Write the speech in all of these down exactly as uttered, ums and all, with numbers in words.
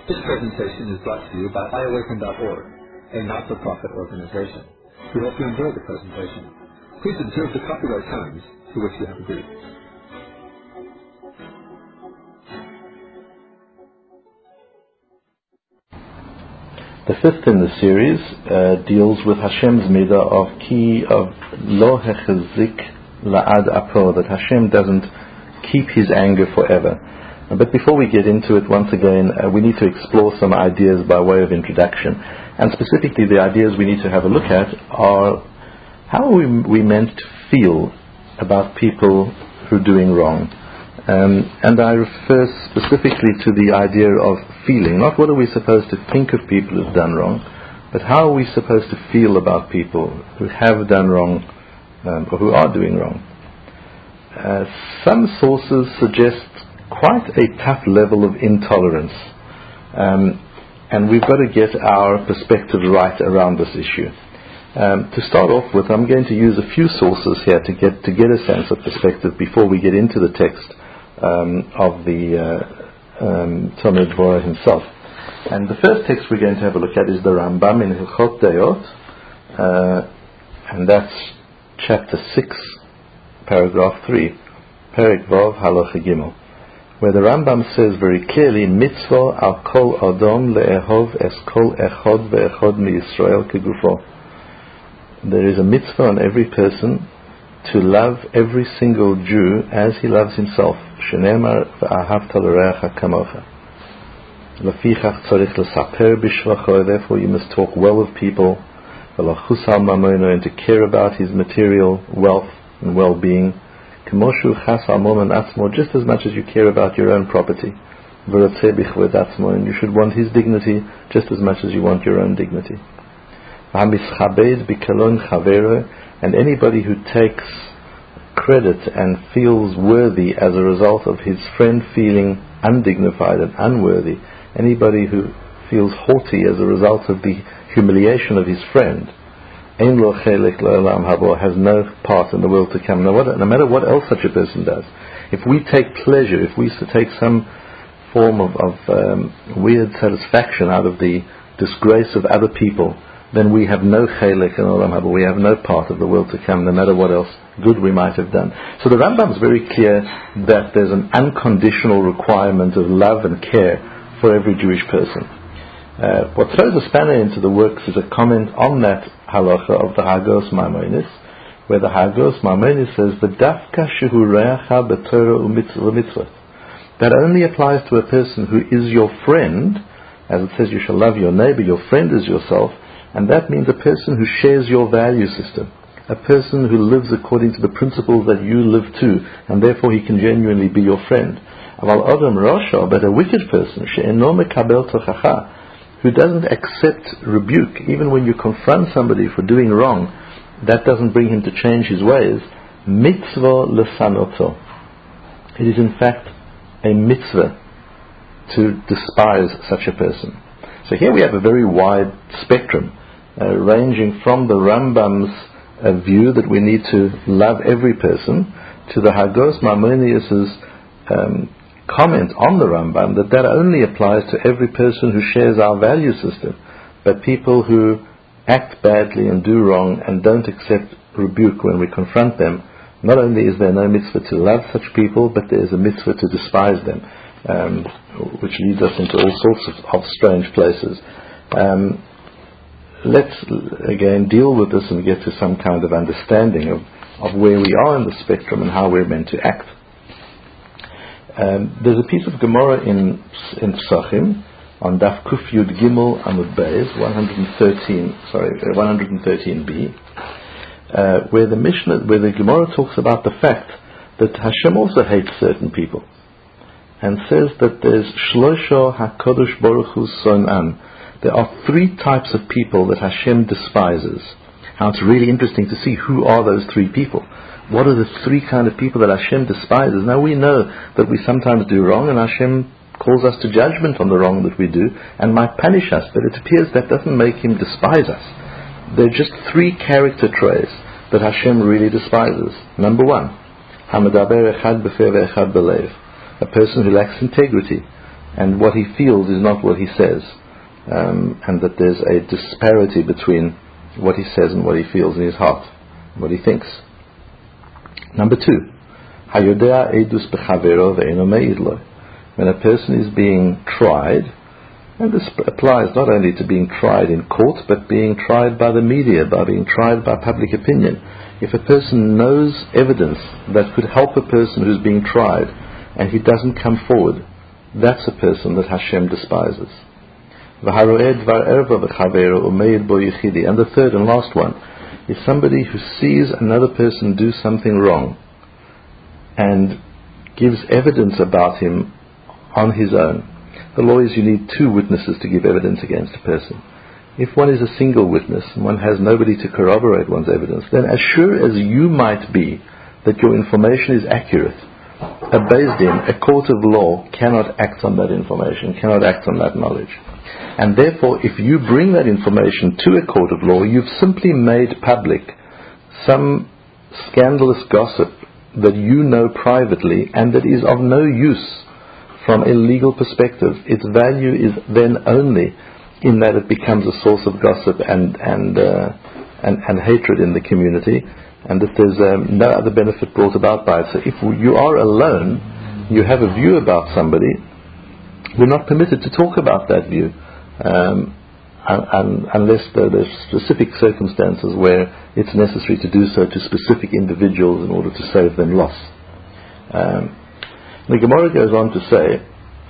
This presentation is brought to you by i awaken dot org, a not-for-profit organization. We hope you enjoy the presentation. Please observe the copyright terms to which you have agreed. The fifth in the series uh, deals with Hashem's midah of ki of lo hechazik la'ad apo, that Hashem doesn't keep His anger forever. But before we get into it, once again, uh, we need to explore some ideas by way of introduction. And specifically, the ideas we need to have a look at are how are we, we meant to feel about people who are doing wrong. Um, and I refer specifically to the idea of feeling. Not what are we supposed to think of people who've done wrong, but how are we supposed to feel about people who have done wrong um, or who are doing wrong. Uh, some sources suggest quite a tough level of intolerance, um, and we've got to get our perspective right around this issue. Um, to start off with, I'm going to use a few sources here to get to get a sense of perspective before we get into the text um, of the uh, um, Talmud Dvorah himself. And the first text we're going to have a look at is the Rambam in Hilchot Dayot, uh, and that's chapter six, paragraph three, Perek Vav Halacha Gimel, where the Rambam says very clearly, Mitzvah al kol adom le'ehov es kol echod ve'echod miYisrael kegufo. There is a mitzvah on every person to love every single Jew as he loves himself. Shenemar ve'ahavta l'reacha kamocha. Lefichach tzarich l'saper b'shvacho. Therefore you must talk well of people. V'lachus al mamono, and to care about his material wealth and well-being. K'moshu chas al momen atzmo, just as much as you care about your own property. V'rotzeh bichved atzmo, and you should want his dignity just as much as you want your own dignity. V'hamischabed b'kelon chavero, and anybody who takes credit and feels worthy as a result of his friend feeling undignified and unworthy, anybody who feels haughty as a result of the humiliation of his friend, Ein lo chelek le'olam habo, has no part in the world to come. No, what, no matter what else such a person does, if we take pleasure, if we take some form of, of um, weird satisfaction out of the disgrace of other people, then we have no chelek in olam habo. We have no part of the world to come, no matter what else good we might have done. So the Rambam is very clear that there's an unconditional requirement of love and care for every Jewish person. Uh, what throws a spanner into the works is a comment on that halacha of the Hagos Maimonis, where the Hagos Maimonis says, "V'dafka shehu reacha b'torah u'mitzvot." That only applies to a person who is your friend, as it says, you shall love your neighbor, your friend is yourself, and that means a person who shares your value system, a person who lives according to the principles that you live to, and therefore he can genuinely be your friend. Aval adam rasha, but a wicked person, she'eno mekabel tochacha, who doesn't accept rebuke, even when you confront somebody for doing wrong, that doesn't bring him to change his ways. Mitzvah lesanoto. It is in fact a mitzvah to despise such a person. So here we have a very wide spectrum, uh, ranging from the Rambam's uh, view that we need to love every person, to the Hagos Maimonides' um, comment on the Rambam that that only applies to every person who shares our value system, but people who act badly and do wrong and don't accept rebuke when we confront them, not only is there no mitzvah to love such people, but there is a mitzvah to despise them, um, which leads us into all sorts of, of strange places. Um, let's again deal with this and get to some kind of understanding of, of where we are in the spectrum and how we're meant to act. Um, there's a piece of Gemara in in Psachim on Daf Kuf Yud Gimel Amud Beis one thirteen, sorry, one thirteen b, uh, where the Mishnah, where the Gemara talks about the fact that Hashem also hates certain people, and says that there's Shlosha HaKadosh Baruch Hu Son'an. There are three types of people that Hashem despises. Now it's really interesting to see who are those three people. What are the three kind of people that Hashem despises? Now we know that we sometimes do wrong, and Hashem calls us to judgment on the wrong that we do and might punish us, but it appears that doesn't make Him despise us. There are just three character traits that Hashem really despises. Number one, Hamadaber echad befer ve'echad belev, a person who lacks integrity and what he feels is not what he says, um, and that there's a disparity between what he says and what he feels in his heart, what he thinks. Number two, hayodea edus bechavero ve'eno me'id lo. When a person is being tried, and this applies not only to being tried in court, but being tried by the media, by being tried by public opinion. If a person knows evidence that could help a person who's being tried, and he doesn't come forward, that's a person that Hashem despises. And the third and last one is somebody who sees another person do something wrong and gives evidence about him on his own. The law is you need two witnesses to give evidence against a person. If one is a single witness and one has nobody to corroborate one's evidence, then as sure as you might be that your information is accurate, a Beis Din, a court of law, cannot act on that information, cannot act on that knowledge. And therefore, if you bring that information to a court of law, you've simply made public some scandalous gossip that you know privately and that is of no use from a legal perspective. Its value is then only in that it becomes a source of gossip and and uh, and, and hatred in the community, and that there's um, no other benefit brought about by it. So if you are alone, you have a view about somebody, we're not permitted to talk about that view, um, and, and, unless there, there's specific circumstances where it's necessary to do so to specific individuals in order to save them loss. Um, the Gemara goes on to say,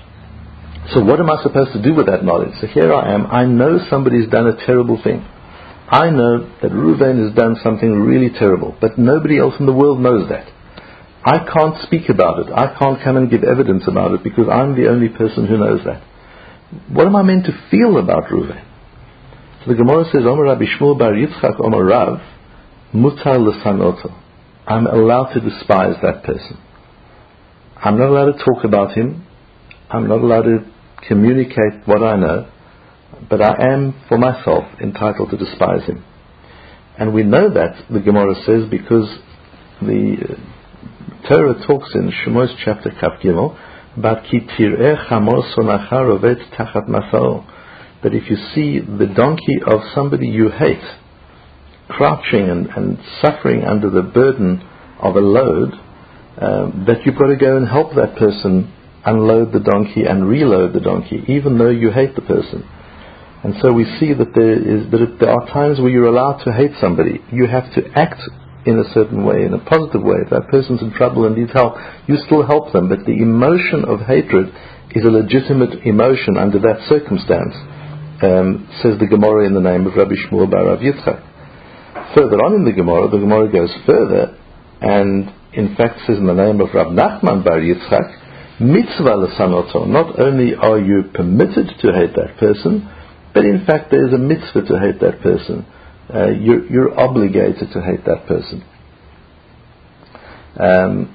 so what am I supposed to do with that knowledge? So here I am, I know somebody's done a terrible thing. I know that Reuven has done something really terrible, but nobody else in the world knows that. I can't speak about it. I can't come and give evidence about it because I'm the only person who knows that. What am I meant to feel about Reuven? So the Gemara says, Omer Rabbi Shmuel bar Yitzchak Omer Rav, mutar l'sanoto. I'm allowed to despise that person. I'm not allowed to talk about him. I'm not allowed to communicate what I know, but I am, for myself, entitled to despise him. And we know that, the Gemara says, because the uh, Torah talks in Shemos chapter Kaf Gimel about Ki tir'eh chamor sonacha rovet tachat masao, that if you see the donkey of somebody you hate crouching and, and suffering under the burden of a load, um, that you've got to go and help that person unload the donkey and reload the donkey, even though you hate the person. And so we see that there is that it, there are times where you're allowed to hate somebody. You have to act in a certain way, in a positive way. If that person's in trouble and needs help, you still help them. But the emotion of hatred is a legitimate emotion under that circumstance, um, says the Gemara in the name of Rabbi Shmuel bar Rav Yitzchak. Further on in the Gemara, the Gemara goes further and in fact says in the name of Rav Nachman bar Yitzchak, mitzvah l'sanoto. Not only are you permitted to hate that person, but in fact there is a mitzvah to hate that person. Uh, you're, you're obligated to hate that person. Um,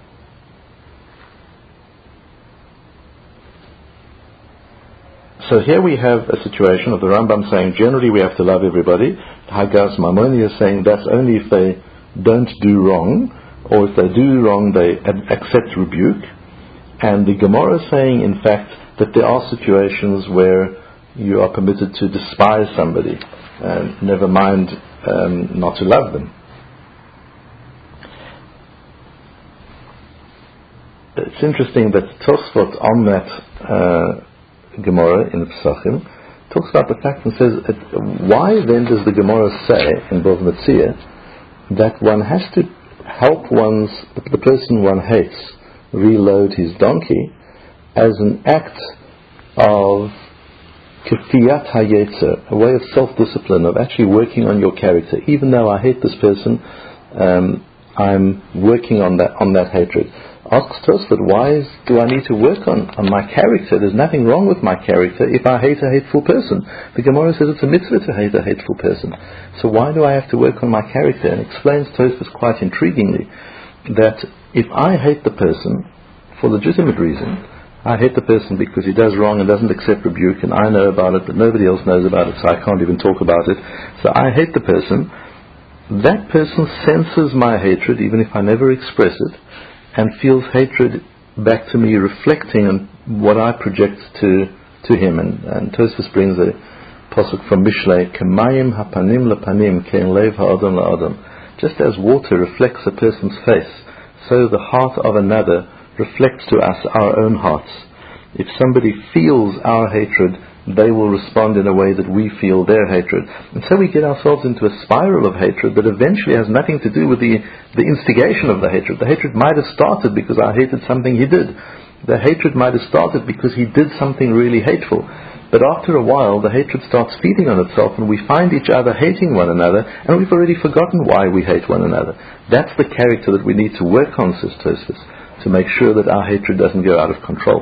so here we have a situation of the Rambam saying generally we have to love everybody. Hagas Mamoni is saying that's only if they don't do wrong, or if they do wrong they ad- accept rebuke. And the Gemara is saying in fact that there are situations where you are permitted to despise somebody, and never mind um, not to love them. It's interesting that Tosfot on that uh, Gemara in Pesachim talks about the fact and says, uh, why then does the Gemara say in Bov Metzia that one has to help one's the person one hates reload his donkey as an act of kifiyat hayetzer, a way of self-discipline, of actually working on your character. Even though I hate this person, um, I'm working on that on that hatred. Asks Tosfot, why is, do I need to work on, on my character? There's nothing wrong with my character if I hate a hateful person. The Gemara says it's a mitzvah to hate a hateful person. So why do I have to work on my character? And explains Tosfot quite intriguingly that if I hate the person for legitimate reason, I hate the person because he does wrong and doesn't accept rebuke, and I know about it, but nobody else knows about it, so I can't even talk about it. So I hate the person. That person senses my hatred, even if I never express it, and feels hatred back to me, reflecting and what I project to to him. And, and Tosfos brings a pasuk from Mishlei, Kemayim hapanim lepanim kein lev ha'adam la'adam. Just as water reflects a person's face, so the heart of another reflects to us our own hearts. If somebody feels our hatred, they will respond in a way that we feel their hatred. And so we get ourselves into a spiral of hatred that eventually has nothing to do with the, the instigation of the hatred. The hatred might have started because I hated something he did. The hatred might have started because he did something really hateful. But after a while, the hatred starts feeding on itself, and we find each other hating one another, and we've already forgotten why we hate one another. That's the character that we need to work on, says Tosfos, to make sure that our hatred doesn't go out of control.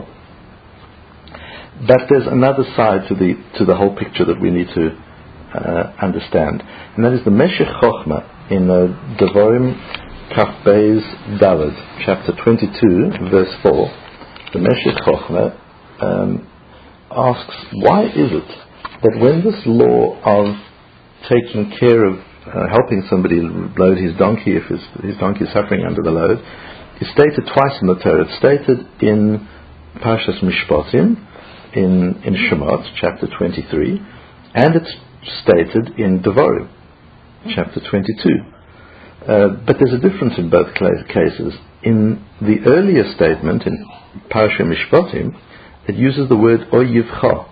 But there's another side to the to the whole picture that we need to uh, understand, and that is the Meshech Chochmah in uh, Devarim Kaf Beis Daled, chapter twenty-two, verse four. The Meshech Chochmah um, asks, why is it that when this law of taking care of uh, helping somebody load his donkey if his, his donkey is suffering under the load is stated twice in the Torah? It's stated in Parshas Mishpatim, in, in Shemot, chapter twenty-three, and it's stated in Devarim, chapter twenty-two. Uh, but there's a difference in both cases. In the earlier statement, in Parashah Mishpatim, it uses the word oyivcha,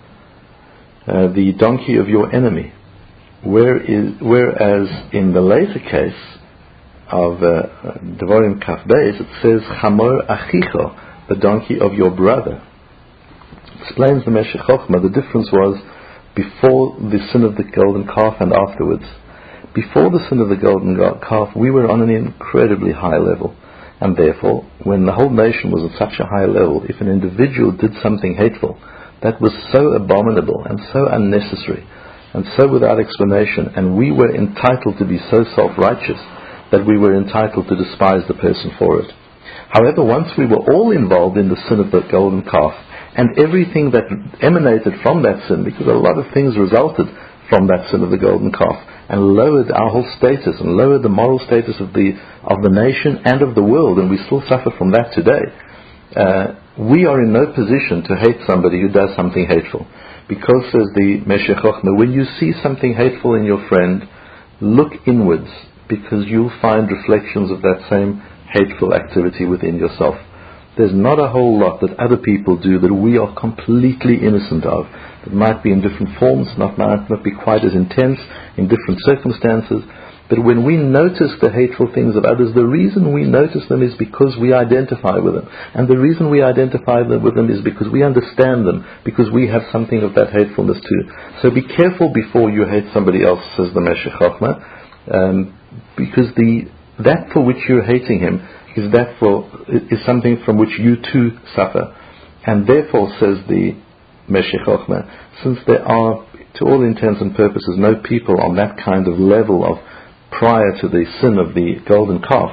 uh, the donkey of your enemy. Where is, whereas in the later case of uh, Devarim Kaf Beis, it says chamor achicha, the donkey of your brother. Explains the Meshech Chochmah, the difference was before the sin of the golden calf and afterwards. Before the sin of the golden calf, we were on an incredibly high level. And therefore, when the whole nation was at such a high level, if an individual did something hateful, that was so abominable and so unnecessary and so without explanation, and we were entitled to be so self-righteous that we were entitled to despise the person for it. However, once we were all involved in the sin of the golden calf, and everything that emanated from that sin, because a lot of things resulted from that sin of the golden calf, and lowered our whole status, and lowered the moral status of the of the nation and of the world, and we still suffer from that today. Uh, we are in no position to hate somebody who does something hateful. Because, says the Meshech Chochmah, when you see something hateful in your friend, look inwards, because you'll find reflections of that same hateful activity within yourself. There's not a whole lot that other people do that we are completely innocent of. It might be in different forms, not might not be quite as intense, in different circumstances. But when we notice the hateful things of others, the reason we notice them is because we identify with them. And the reason we identify with them is because we understand them, because we have something of that hatefulness too. So be careful before you hate somebody else, says the Meshech Chochmah, um, because the that for which you're hating him is that for is something from which you too suffer. And therefore, says the Meshech Chochmah, since there are, to all intents and purposes, no people on that kind of level of prior to the sin of the golden calf,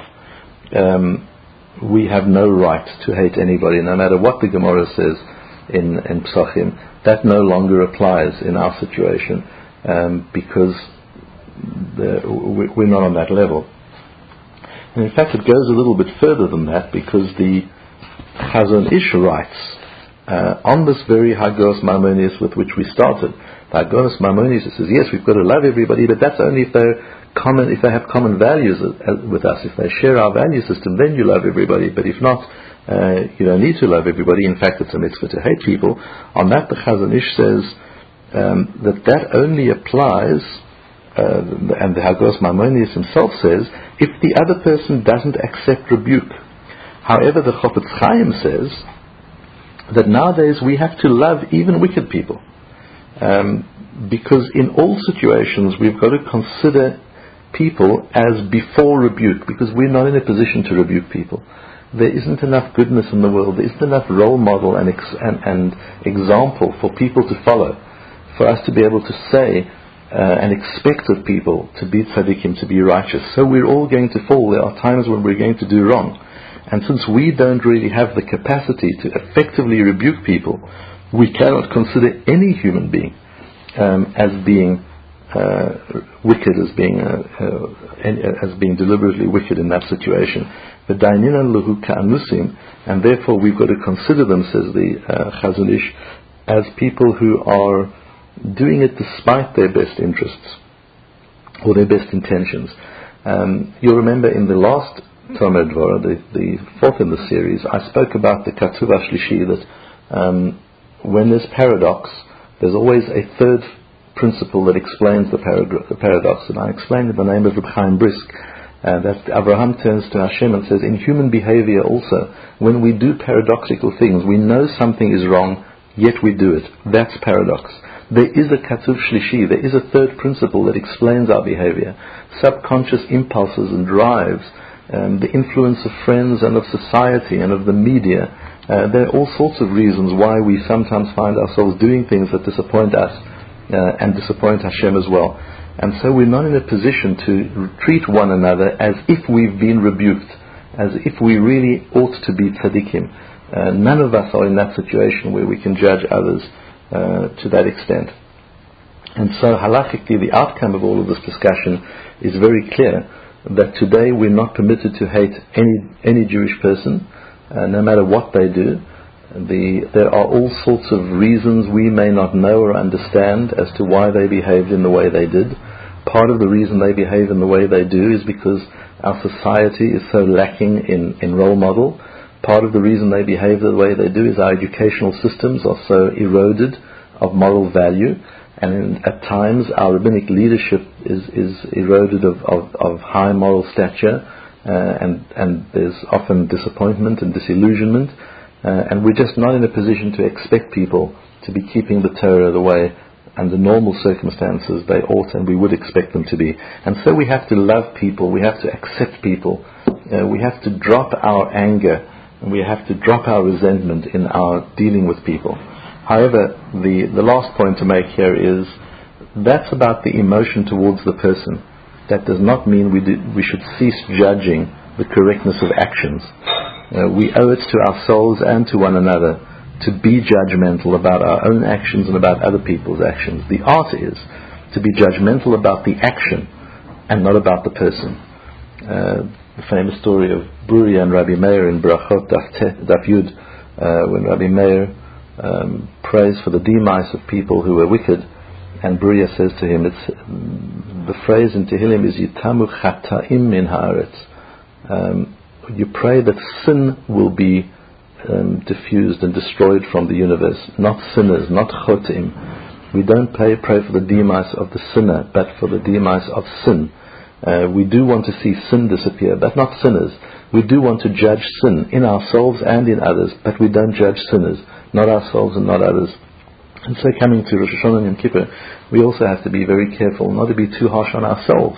um, we have no right to hate anybody, no matter what the Gemara says in, in Psachim. That no longer applies in our situation, um, because the, we're not on that level. And in fact, it goes a little bit further than that, because the Chazon Ish writes uh, on this very Hagos Maimonides with which we started. The Hagos Maimonides says, yes, we've got to love everybody, but that's only if they're common, if they have common values with us. If they share our value system, then you love everybody. But if not, uh, you don't need to love everybody. In fact, it's a mitzvah to hate people. On that, the Chazon Ish says um, that that only applies. Uh, and the Hagos Maimonides himself says, if the other person doesn't accept rebuke. However, the Chofetz Chaim says that nowadays we have to love even wicked people, um, because in all situations we've got to consider people as before rebuke, because we're not in a position to rebuke people. There isn't enough goodness in the world, there isn't enough role model and, ex- and, and example for people to follow, for us to be able to say Uh, and expect of people to be tzaddikim, to be righteous. So we're all going to fall. There are times when we're going to do wrong. And since we don't really have the capacity to effectively rebuke people, we cannot consider any human being um, as being uh, wicked as being uh, uh, as being deliberately wicked in that situation. And therefore we've got to consider them, says the uh, Chazon Ish, as people who are doing it despite their best interests or their best intentions. Um, you'll remember in the last Tomer Dvorah, the, the fourth in the series, I spoke about the Katuv HaShlishi, that um, when there's paradox, there's always a third principle that explains the, parag- the paradox. And I explained in the name of Reb Chaim Brisk uh, that Abraham turns to Hashem and says, in human behavior also, when we do paradoxical things, we know something is wrong, yet we do it. That's paradox. There is a Katuv Shlishi, there is a third principle that explains our behavior. Subconscious impulses and drives, um, the influence of friends and of society and of the media. Uh, there are all sorts of reasons why we sometimes find ourselves doing things that disappoint us uh, and disappoint Hashem as well. And so we're not in a position to treat one another as if we've been rebuked, as if we really ought to be tzaddikim. Uh, none of us are in that situation where we can judge others uh, to that extent. And so halachically, the outcome of all of this discussion is very clear, that today we're not permitted to hate any any Jewish person, uh, no matter what they do. The, there are all sorts of reasons we may not know or understand as to why they behaved in the way they did. Part of the reason they behave in the way they do is because our society is so lacking in, in role model. Part of the reason they behave the way they do is our educational systems are so eroded of moral value, and in, at times our rabbinic leadership is, is eroded of, of, of high moral stature, uh, and, and there's often disappointment and disillusionment. Uh, and we're just not in a position to expect people to be keeping the Torah the way, under normal circumstances, they ought and we would expect them to be. And so we have to love people, we have to accept people, uh, we have to drop our anger, and we have to drop our resentment in our dealing with people. However, the, the last point to make here is, that's about the emotion towards the person. That does not mean we, do, we should cease judging the correctness of actions. Uh, we owe it to ourselves and to one another to be judgmental about our own actions and about other people's actions. The art is to be judgmental about the action and not about the person. Uh, the famous story of Bruria and Rabbi Meir in Brachot Daf Yud, uh, when Rabbi Meir um, prays for the demise of people who were wicked, and Bruria says to him, it's, the phrase in Tehillim is Yitamu Chata'im min haaretz. Um, you pray that sin will be um, diffused and destroyed from the universe, not sinners, not chotim. We don't pray, pray for the demise of the sinner, but for the demise of sin. Uh, we do want to see sin disappear, but not sinners. We do want to judge sin in ourselves and in others, but we don't judge sinners, not ourselves and not others. And so coming to Rosh Hashanah and Yom Kippur, we also have to be very careful not to be too harsh on ourselves,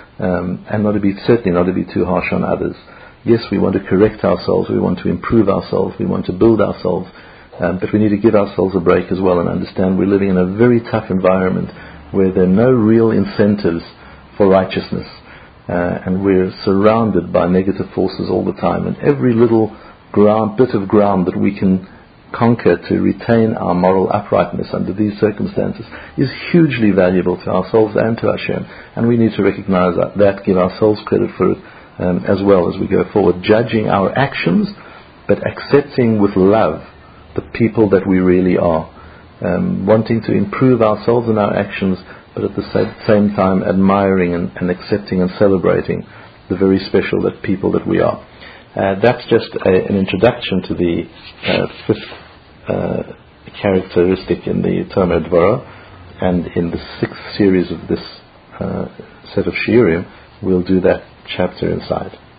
um, and not to be, certainly not to be too harsh on others. Yes, we want to correct ourselves, we want to improve ourselves, we want to build ourselves, um, but we need to give ourselves a break as well and understand we're living in a very tough environment where there are no real incentives for righteousness, uh, and we're surrounded by negative forces all the time, and every little ground, bit of ground that we can conquer to retain our moral uprightness under these circumstances is hugely valuable to ourselves and to Hashem, and we need to recognize that, that give ourselves credit for it um, as well as we go forward, judging our actions but accepting with love the people that we really are, um, wanting to improve ourselves and our actions, but at the same time admiring and, and accepting and celebrating the very special that people that we are. Uh, that's just a, an introduction to the uh, fifth uh, characteristic in the Tomer Dvorah, and in the sixth series of this uh, set of shiurim, we'll do that chapter inside.